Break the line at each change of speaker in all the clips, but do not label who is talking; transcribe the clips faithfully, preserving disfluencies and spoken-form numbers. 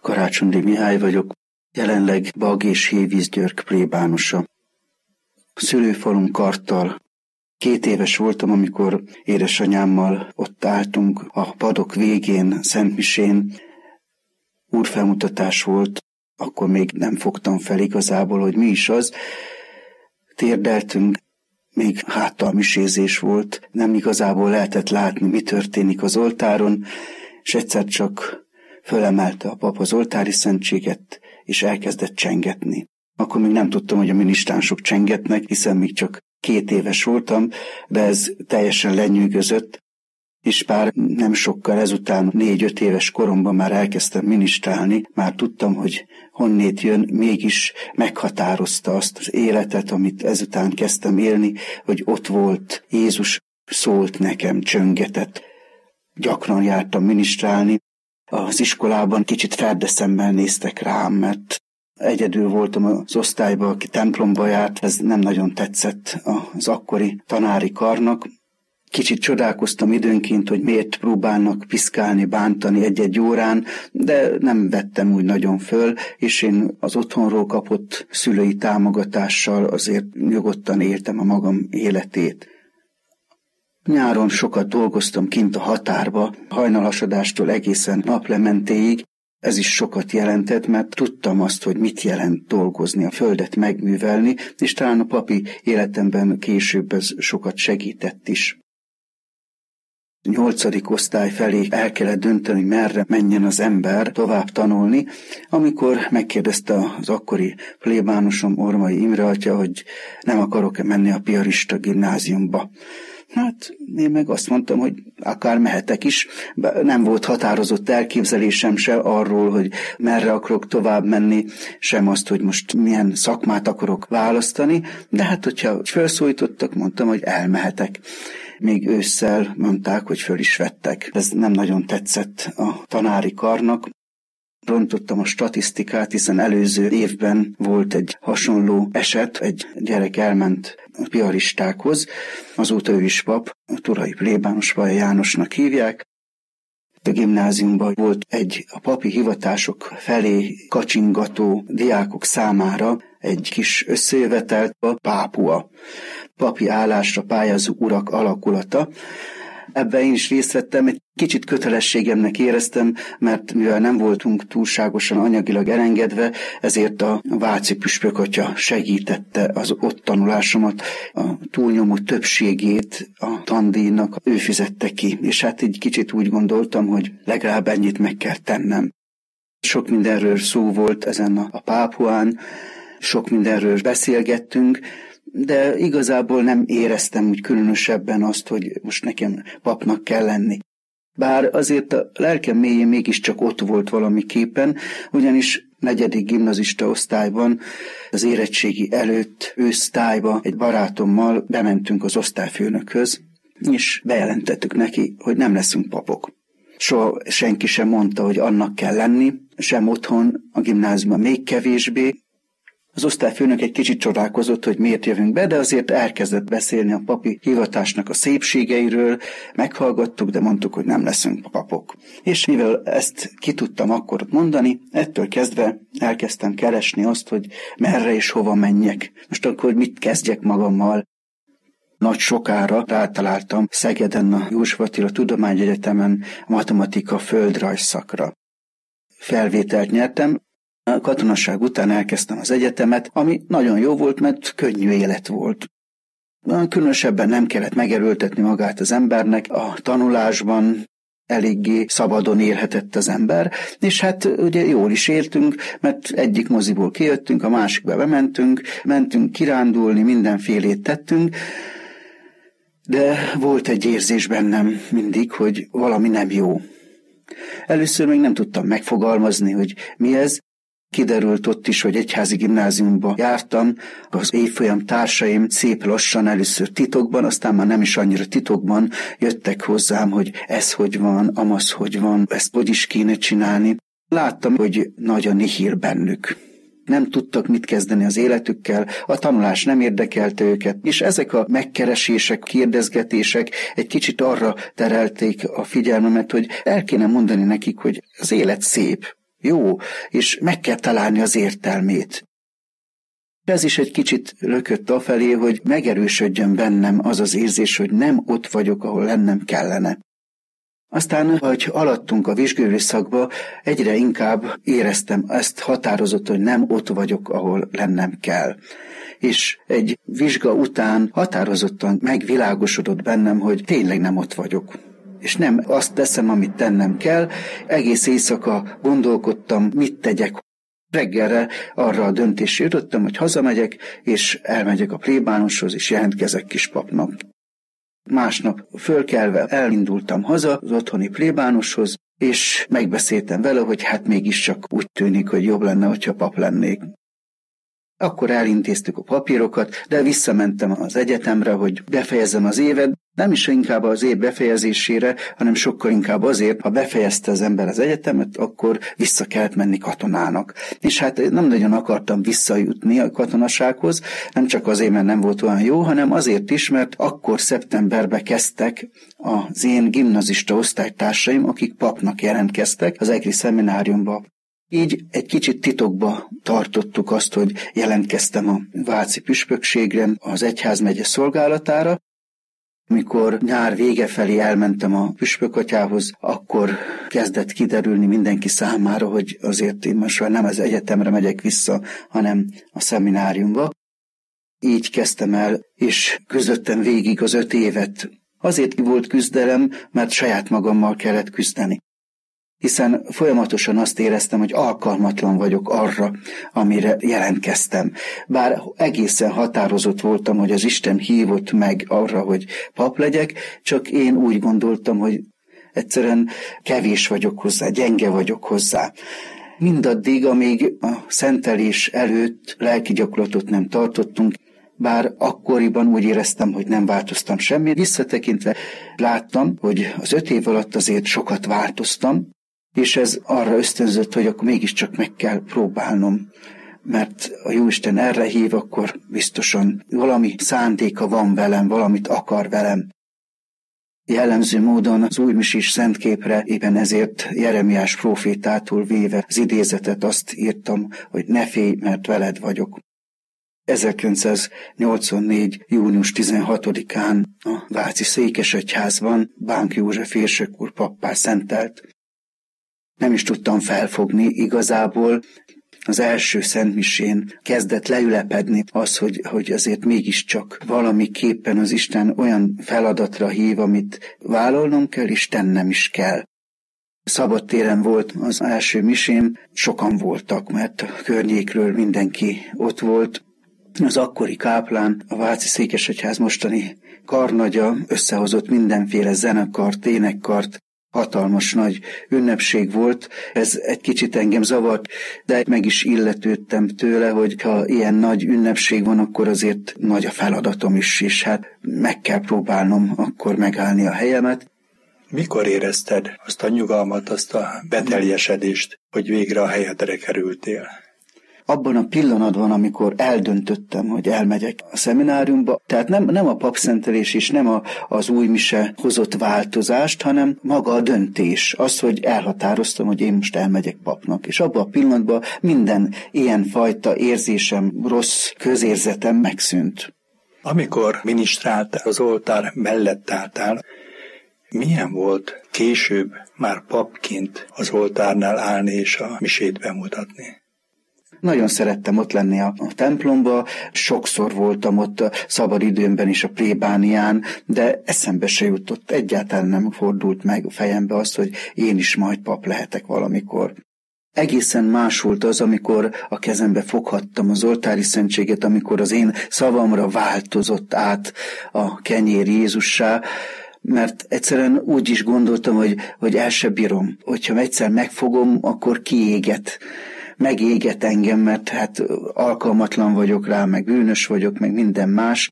Karácsony Mihály vagyok, jelenleg Bag és Hévízgyörgy plébánosa. Szülőfalun Karttal. Két éves voltam, amikor édesanyámmal ott álltunk a padok végén, Szentmisén. Úrfelmutatás volt, akkor még nem fogtam fel igazából, hogy mi is az. Térdeltünk, még háttal misézés volt, nem igazából lehetett látni, mi történik az oltáron, és egyszer csak fölemelte a pap az oltári szentséget, és elkezdett csengetni. Akkor még nem tudtam, hogy a minisztránsok csengetnek, hiszen még csak két éves voltam, de ez teljesen lenyűgözött, és pár nem sokkal ezután, négy-öt éves koromban már elkezdtem minisztrálni, már tudtam, hogy honnét jön, mégis meghatározta azt az életet, amit ezután kezdtem élni, hogy ott volt, Jézus szólt nekem, csöngetett. Gyakran jártam minisztrálni, az iskolában kicsit ferdeszemmel néztek rám, mert egyedül voltam az osztályban, aki templomba járt, ez nem nagyon tetszett az akkori tanári karnak. Kicsit csodálkoztam időnként, hogy miért próbálnak piszkálni, bántani egy-egy órán, de nem vettem úgy nagyon föl, és én az otthonról kapott szülői támogatással azért nyugodtan éltem a magam életét. Nyáron sokat dolgoztam kint a határba, hajnalhasadástól egészen naplementéig. Ez is sokat jelentett, mert tudtam azt, hogy mit jelent dolgozni, a földet megművelni, és talán a papi életemben később ez sokat segített is. Nyolcadik osztály felé el kellett dönteni, hogy merre menjen az ember tovább tanulni, amikor megkérdezte az akkori plébánosom, Ormai Imre atya, hogy nem akarok-e menni a piarista gimnáziumba. Hát én meg azt mondtam, hogy akár mehetek is, nem volt határozott elképzelésem se arról, hogy merre akarok tovább menni, sem azt, hogy most milyen szakmát akarok választani, de hát hogyha felszólítottak, mondtam, hogy elmehetek. Még ősszel mondták, hogy föl is vettek. Ez nem nagyon tetszett a tanári karnak. Rontottam a statisztikát, hiszen előző évben volt egy hasonló eset, egy gyerek elment a piaristákhoz, azóta ő is pap, a turai plébános, Vaj Jánosnak hívják. A gimnáziumban volt egy a papi hivatások felé kacsingató diákok számára egy kis összejövetelt, a Pápua, papi állásra pályázó urak alakulata. Ebben én is részt vettem, egy kicsit kötelességemnek éreztem, mert mivel nem voltunk túlságosan anyagilag elengedve, ezért a Váci püspök atya segítette az ott tanulásomat, a túlnyomó többségét a tandíjnak ő fizette ki, és hát egy kicsit úgy gondoltam, hogy legalább ennyit meg kell tennem. Sok mindenről szó volt ezen a Pápuán, sok mindenről beszélgettünk, de igazából nem éreztem úgy különösebben azt, hogy most nekem papnak kell lenni. Bár azért a lelkem mélyén mégiscsak ott volt valamiképpen, ugyanis negyedik gimnazista osztályban az érettségi előtt ősztályba egy barátommal bementünk az osztályfőnökhöz, és bejelentettük neki, hogy nem leszünk papok. Soha senki sem mondta, hogy annak kell lenni, sem otthon, a gimnáziumban még kevésbé. Az osztályfőnök egy kicsit csodálkozott, hogy miért jövünk be, de azért elkezdett beszélni a papi hivatásnak a szépségeiről, meghallgattuk, de mondtuk, hogy nem leszünk papok. És mivel ezt ki tudtam akkor mondani, ettől kezdve elkezdtem keresni azt, hogy merre és hova menjek. Most akkor, hogy mit kezdjek magammal. Nagy sokára rátaláltam Szegeden a József Attila Tudományegyetemen matematika földrajz szakra. Felvételt nyertem. A katonaság után elkezdtem az egyetemet, ami nagyon jó volt, mert könnyű élet volt. Különösebben nem kellett megerőltetni magát az embernek, a tanulásban eléggé szabadon élhetett az ember, és hát ugye jól is éltünk, mert egyik moziból kijöttünk, a másikba bementünk, mentünk kirándulni, mindenfélét tettünk, de volt egy érzés bennem mindig, hogy valami nem jó. Először még nem tudtam megfogalmazni, hogy mi ez. Kiderült ott is, hogy egyházi gimnáziumba jártam, az évfolyam társaim szép lassan először titokban, aztán már nem is annyira titokban jöttek hozzám, hogy ez hogy van, amaz hogy van, ezt hogy is kéne csinálni. Láttam, hogy nagy a nihil bennük. Nem tudtak mit kezdeni az életükkel, a tanulás nem érdekelte őket, és ezek a megkeresések, kérdezgetések egy kicsit arra terelték a figyelmemet, hogy el kéne mondani nekik, hogy az élet szép, jó, és meg kell találni az értelmét. Ez is egy kicsit lökött afelé, hogy megerősödjön bennem az az érzés, hogy nem ott vagyok, ahol lennem kellene. Aztán, hogy alattunk a vizsgőri szakba, egyre inkább éreztem ezt határozott, hogy nem ott vagyok, ahol lennem kell. És egy vizsga után határozottan megvilágosodott bennem, hogy tényleg nem ott vagyok. És nem azt teszem, amit tennem kell. Egész éjszaka gondolkodtam, mit tegyek. Reggelre arra a döntésre jutottam, hogy hazamegyek, és elmegyek a plébánoshoz, és jelentkezek kispapnak. Másnap fölkelve elindultam haza az otthoni plébánoshoz, és megbeszéltem vele, hogy hát mégiscsak úgy tűnik, hogy jobb lenne, hogyha pap lennék. Akkor elintéztük a papírokat, de visszamentem az egyetemre, hogy befejezzem az évet, nem is inkább az év befejezésére, hanem sokkal inkább azért, ha befejezte az ember az egyetemet, akkor vissza kellett menni katonának. És hát nem nagyon akartam visszajutni a katonasághoz, nem csak azért, mert nem volt olyan jó, hanem azért is, mert akkor szeptemberben kezdtek az én gimnazista osztálytársaim, akik papnak jelentkeztek az egri szemináriumba. Így egy kicsit titokba tartottuk azt, hogy jelentkeztem a váci püspökségre, az egyházmegye szolgálatára. Mikor nyár vége felé elmentem a püspökatyához, akkor kezdett kiderülni mindenki számára, hogy azért én most már nem az egyetemre megyek vissza, hanem a szemináriumba. Így kezdtem el, és küzdöttem végig az öt évet. Azért volt küzdelem, mert saját magammal kellett küzdeni. Hiszen folyamatosan azt éreztem, hogy alkalmatlan vagyok arra, amire jelentkeztem. Bár egészen határozott voltam, hogy az Isten hívott meg arra, hogy pap legyek, csak én úgy gondoltam, hogy egyszerűen kevés vagyok hozzá, gyenge vagyok hozzá. Mindaddig, amíg a szentelés előtt lelki gyakorlatot nem tartottunk, bár akkoriban úgy éreztem, hogy nem változtam semmit. Visszatekintve láttam, hogy az öt év alatt azért sokat változtam, és ez arra ösztönzött, hogy akkor mégiscsak meg kell próbálnom, mert a Jóisten erre hív, akkor biztosan valami szándéka van velem, valamit akar velem. Jellemző módon az újmisis szentképre éppen ezért Jeremiás prófétától véve az idézetet azt írtam, hogy ne félj, mert veled vagyok. ezerkilencszáznyolcvannégy. június tizenhatodikán a váci székesegyházban Bánk József érsek úr pappá szentelt. Nem is tudtam felfogni igazából. Az első szentmisén kezdett leülepedni az, hogy, hogy azért mégiscsak valamiképpen az Isten olyan feladatra hív, amit vállalnom kell, és tennem is kell. Szabadtéren volt az első misén, sokan voltak, mert a környékről mindenki ott volt. Az akkori káplán, a váci székesegyház mostani karnagya összehozott mindenféle zenekart, énekkart, hatalmas nagy ünnepség volt. Ez egy kicsit engem zavart, de meg is illetődtem tőle, hogy ha ilyen nagy ünnepség van, akkor azért nagy a feladatom is, és hát meg kell próbálnom akkor megállni a helyemet.
Mikor érezted azt a nyugalmat, azt a beteljesedést, hogy végre a helyedre kerültél?
Abban a pillanatban, amikor eldöntöttem, hogy elmegyek a szemináriumba, tehát nem, nem a papszentelés és nem a, az új mise hozott változást, hanem maga a döntés, az, hogy elhatároztam, hogy én most elmegyek papnak. És abban a pillanatban minden ilyen fajta érzésem, rossz közérzetem megszűnt.
Amikor minisztráltál, az oltár mellett álltál, milyen volt később már papként az oltárnál állni és a misét bemutatni?
Nagyon szerettem ott lenni a, a templomba, sokszor voltam ott a szabadidőmben is a plébánián, de eszembe se jutott, egyáltalán nem fordult meg a fejembe az, hogy én is majd pap lehetek valamikor. Egészen más volt az, amikor a kezembe foghattam az oltári szentséget, amikor az én szavamra változott át a kenyér Jézussá, mert egyszerűen úgy is gondoltam, hogy, hogy el se bírom. Hogyha egyszer megfogom, akkor kiéget. Megéget engem, mert hát alkalmatlan vagyok rá, meg bűnös vagyok, meg minden más.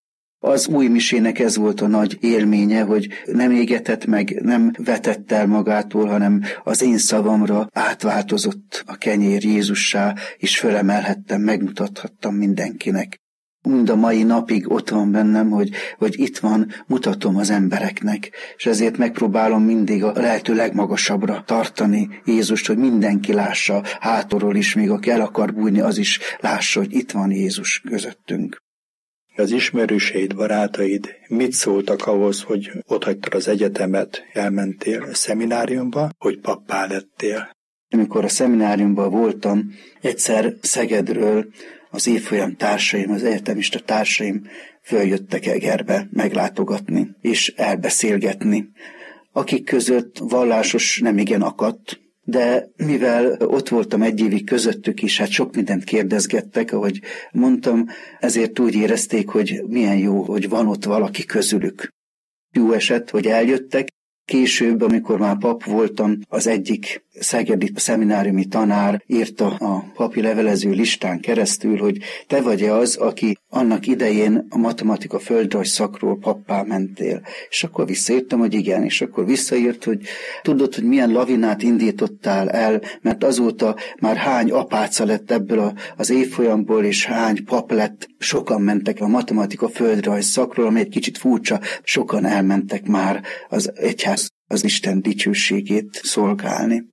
Az új misének ez volt a nagy élménye, hogy nem égetett meg, nem vetett el magától, hanem az én szavamra átváltozott a kenyér Jézussá, és fölemelhettem, megmutathattam mindenkinek. Mind a mai napig ott van bennem, hogy, hogy itt van, mutatom az embereknek, és ezért megpróbálom mindig a lehető legmagasabbra tartani Jézust, hogy mindenki lássa hátulról is, még aki el akar bújni, az is lássa, hogy itt van Jézus közöttünk.
Az ismerőseid, barátaid mit szóltak ahhoz, hogy otthagytad az egyetemet, elmentél a szemináriumba, hogy pappá lettél?
Amikor a szemináriumban voltam, egyszer Szegedről az évfolyam társaim, az egyetemista társaim följöttek Egerbe meglátogatni és elbeszélgetni, akik között vallásos nem igen akadt, de mivel ott voltam egy évig közöttük is, hát sok mindent kérdezgettek, ahogy mondtam, ezért úgy érezték, hogy milyen jó, hogy van ott valaki közülük. Jó esett, hogy eljöttek. Később, amikor már pap voltam, az egyik szegedi szemináriumi tanár írta a papi levelező listán keresztül, hogy te vagy-e az, aki annak idején a matematika földrajz szakról pappá mentél. És akkor visszaírtam, hogy igen, és akkor visszaírt, hogy tudod, hogy milyen lavinát indítottál el, mert azóta már hány apáca lett ebből az évfolyamból, és hány pap lett, sokan mentek a matematika földrajz szakról, ami egy kicsit furcsa, sokan elmentek már az egyház az Isten dicsőségét szolgálni.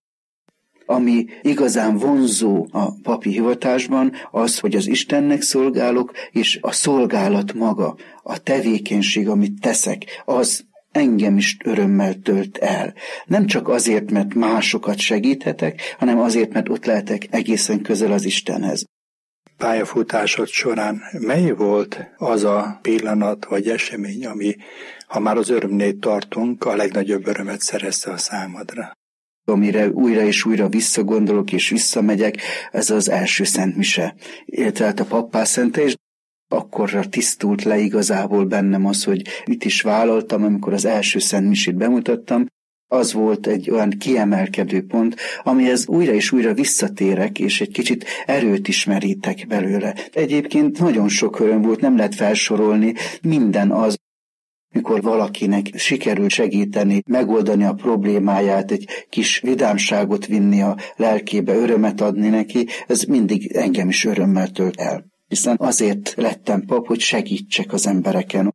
Ami igazán vonzó a papi hivatásban, az, hogy az Istennek szolgálok, és a szolgálat maga, a tevékenység, amit teszek, az engem is örömmel tölt el. Nem csak azért, mert másokat segíthetek, hanem azért, mert ott lehetek egészen közel az Istenhez.
Pályafutásod során mely volt az a pillanat vagy esemény, ami, ha már az örömnél tartunk, a legnagyobb örömet szerezte a számodra?
Amire újra és újra visszagondolok és visszamegyek, ez az első szentmise. Illetve a pappászentelés, akkorra tisztult le igazából bennem az, hogy mit is vállaltam, amikor az első szentmisét bemutattam. Az volt egy olyan kiemelkedő pont, amihez újra és újra visszatérek, és egy kicsit erőt is merítek belőle. Egyébként nagyon sok öröm volt, nem lehet felsorolni, minden az, mikor valakinek sikerült segíteni, megoldani a problémáját, egy kis vidámságot vinni a lelkébe, örömet adni neki, ez mindig engem is örömmel tölt el. Hiszen azért lettem pap, hogy segítsek az embereken.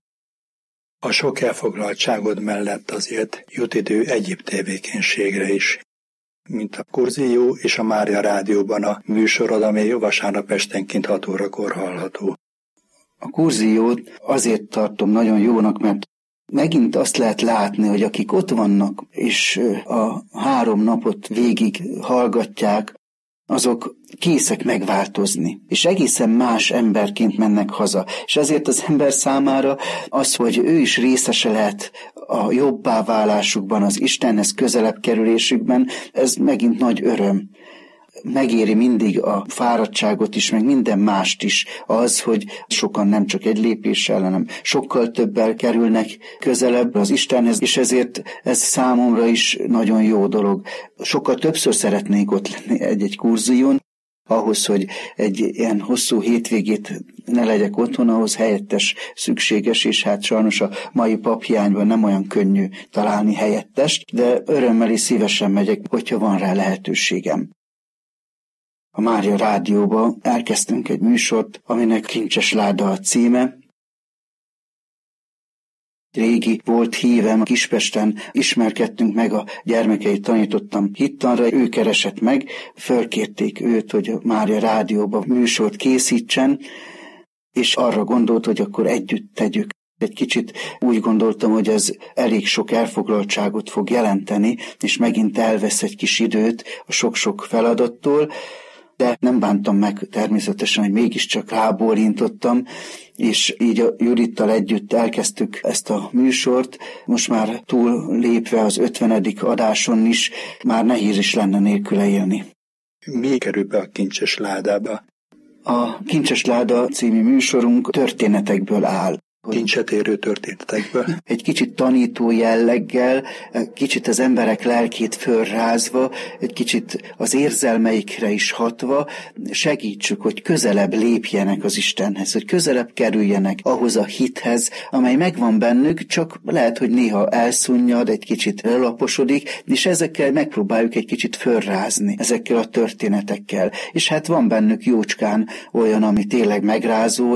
A sok elfoglaltságod mellett azért jut idő egyéb tevékenységre is, mint a Kurzió és a Mária Rádióban a műsorod, amely vasárnap esténként hat órakor hallható.
A Kurziót azért tartom nagyon jónak, mert megint azt lehet látni, hogy akik ott vannak, és a három napot végig hallgatják, azok készek megváltozni, és egészen más emberként mennek haza. És ezért az ember számára az, hogy ő is részese lehet a jobbá válásukban, az Istenhez közelebb kerülésükben, ez megint nagy öröm. Megéri mindig a fáradtságot is, meg minden mást is az, hogy sokan nem csak egy lépéssel, hanem sokkal többel kerülnek közelebb az Istenhez, és ezért ez számomra is nagyon jó dolog. Sokkal többször szeretnék ott lenni egy-egy kurzión, ahhoz, hogy egy ilyen hosszú hétvégét ne legyek otthon, ahhoz helyettes szükséges, és hát sajnos a mai paphiányban nem olyan könnyű találni helyettest, de örömmel és szívesen megyek, hogyha van rá lehetőségem. A Mária Rádióba elkezdtünk egy műsort, aminek Kincses Láda a címe. Régi volt hívem, Kispesten ismerkedtünk meg, a gyermekeit tanítottam hittanra, ő keresett meg, fölkérték őt, hogy a Mária Rádióba műsort készítsen, és arra gondolt, hogy akkor együtt tegyük. Egy kicsit úgy gondoltam, hogy ez elég sok elfoglaltságot fog jelenteni, és megint elvesz egy kis időt a sok-sok feladattól, de nem bántam meg természetesen, hogy mégiscsak rábólintottam, és így a Judittal együtt elkezdtük ezt a műsort. Most már túl lépve az ötvenedik adáson is, már nehéz is lenne nélküle élni.
Mi kerül be a Kincses Ládába?
A Kincses Láda című műsorunk történetekből áll.
Kincset érő történetekből.
Egy kicsit tanító jelleggel, kicsit az emberek lelkét fölrázva, egy kicsit az érzelmeikre is hatva, segítsük, hogy közelebb lépjenek az Istenhez, hogy közelebb kerüljenek ahhoz a hithez, amely megvan bennük, csak lehet, hogy néha elszunnyad, egy kicsit lelaposodik, és ezekkel megpróbáljuk egy kicsit fölrázni, ezekkel a történetekkel. És hát van bennük jócskán olyan, ami tényleg megrázó,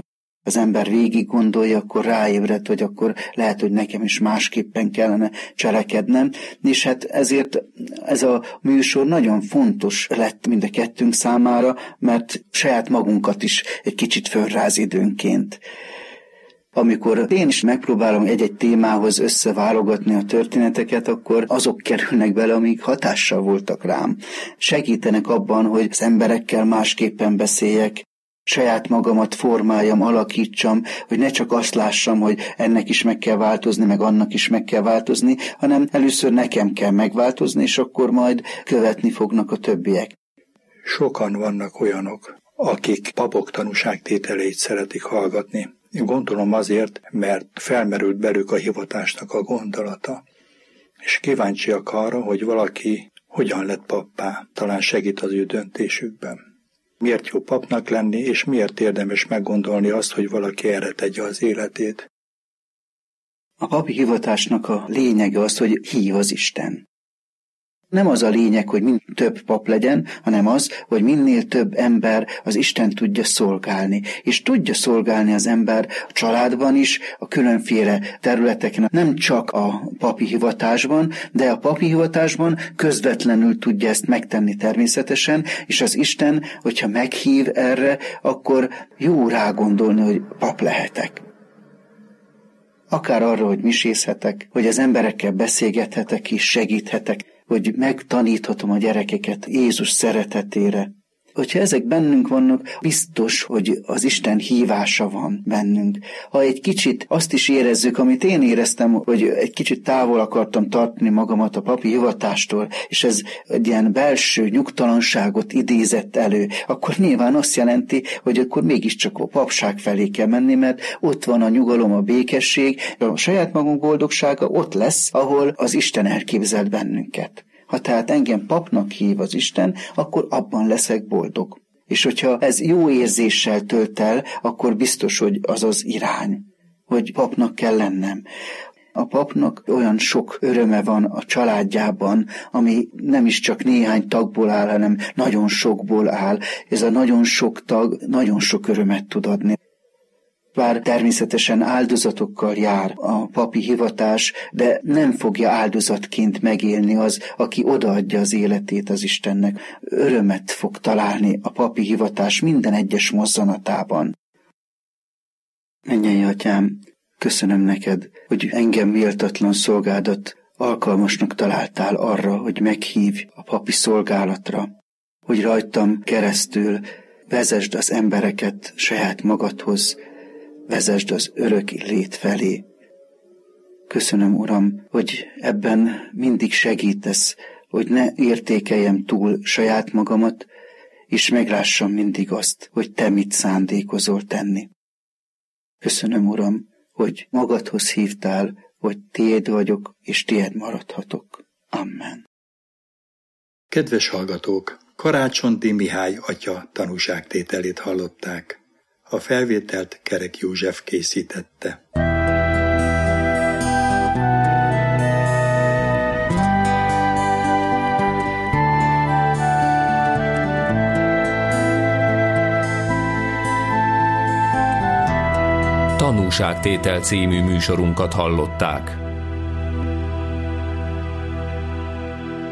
az ember végig gondolja, akkor ráébred, hogy akkor lehet, hogy nekem is másképpen kellene cselekednem, és hát ezért ez a műsor nagyon fontos lett mind a kettőnk számára, mert saját magunkat is egy kicsit fölráz időnként. Amikor én is megpróbálom egy-egy témához összeválogatni a történeteket, akkor azok kerülnek bele, amik hatással voltak rám. Segítenek abban, hogy az emberekkel másképpen beszéljek, saját magamat formáljam, alakítsam, hogy ne csak azt lássam, hogy ennek is meg kell változni, meg annak is meg kell változni, hanem először nekem kell megváltozni, és akkor majd követni fognak a többiek.
Sokan vannak olyanok, akik papok tanúságtételeit szeretik hallgatni. Gondolom azért, mert felmerült belük a hivatásnak a gondolata, és kíváncsiak arra, hogy valaki hogyan lett pappá, talán segít az ő döntésükben. Miért jó papnak lenni, és miért érdemes meggondolni azt, hogy valaki erre tegye az életét?
A papi hivatásnak a lényege az, hogy hív az Isten. Nem az a lényeg, hogy minél több pap legyen, hanem az, hogy minél több ember az Isten tudja szolgálni. És tudja szolgálni az ember a családban is, a különféle területeken, nem csak a papi hivatásban, de a papi hivatásban közvetlenül tudja ezt megtenni természetesen, és az Isten, hogyha meghív erre, akkor jó rágondolni, hogy pap lehetek. Akár arra, hogy misézhetek, hogy az emberekkel beszélgethetek és segíthetek, hogy megtaníthatom a gyerekeket Jézus szeretetére. Hogyha ezek bennünk vannak, biztos, hogy az Isten hívása van bennünk. Ha egy kicsit azt is érezzük, amit én éreztem, hogy egy kicsit távol akartam tartani magamat a papi hivatástól, és ez egy ilyen belső nyugtalanságot idézett elő, akkor nyilván azt jelenti, hogy akkor mégiscsak a papság felé kell menni, mert ott van a nyugalom, a békesség, a saját magunk boldogsága ott lesz, ahol az Isten elképzelt bennünket. Ha tehát engem papnak hív az Isten, akkor abban leszek boldog. És hogyha ez jó érzéssel tölt el, akkor biztos, hogy az az irány, hogy papnak kell lennem. A papnak olyan sok öröme van a családjában, ami nem is csak néhány tagból áll, hanem nagyon sokból áll. Ez a nagyon sok tag nagyon sok örömet tud adni. Bár természetesen áldozatokkal jár a papi hivatás, de nem fogja áldozatként megélni az, aki odaadja az életét az Istennek. Örömet fog találni a papi hivatás minden egyes mozzanatában. Mennyei Atyám, köszönöm neked, hogy engem méltatlan szolgádat alkalmasnak találtál arra, hogy meghívj a papi szolgálatra, hogy rajtam keresztül vezesd az embereket saját magadhoz, vezesd az örök lét felé. Köszönöm, Uram, hogy ebben mindig segítesz, hogy ne értékeljem túl saját magamat, és meglássam mindig azt, hogy Te mit szándékozol tenni. Köszönöm, Uram, hogy magadhoz hívtál, hogy Tiéd vagyok, és Tiéd maradhatok. Amen.
Kedves hallgatók, Karácsonti Mihály atya tanúságtételét hallották. A felvételt Kerek József készítette.
Tanúságtétel című műsorunkat hallották.